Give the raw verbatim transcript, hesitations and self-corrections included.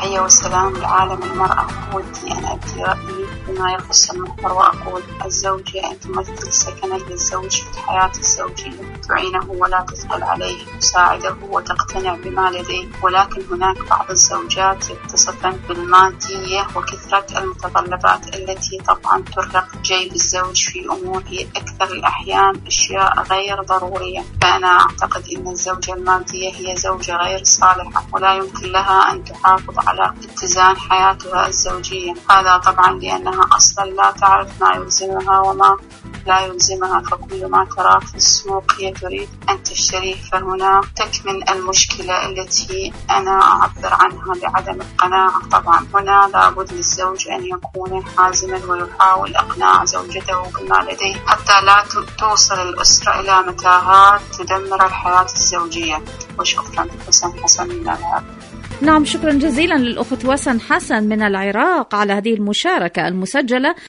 تحية وسلام لعالم المرأة. ودي أن أبدي رأيي بما يخص المحور وأقول: الزوجة أن تمثل سكنا للزوج في الحياة الزوجية، تعينه ولا تثقل عليه، تساعده وتقتنع بما لديه. ولكن هناك بعض الزوجات يتصفن بالمادية وكثرة المتطلبات التي طبعا ترهق جيب الزوج في أمور هي أكثر الأحيان أشياء غير ضرورية. فأنا أعتقد أن الزوجة المادية هي زوجة غير صالحة، ولا يمكن لها أن تحافظ على اتزان حياتها الزوجية. هذا طبعا لأنها أصلا لا تعرف ما يلزمها وما لا يلزمها، فكل ما ترى في السوق هي تريد أن تشتريه. فهنا تكمن المشكلة التي أنا أعبر عنها بعدم القناعة. طبعا هنا لابد للزوج أن يكون حازما ويحاول إقناع زوجته بما لديه حتى لا توصل الأسرة إلى متاهات تدمر الحياة الزوجية. وشكرا. حسن حسن من العراق. نعم، شكرا جزيلا للأخت وسن حسن من العراق على هذه المشاركة المسجلة.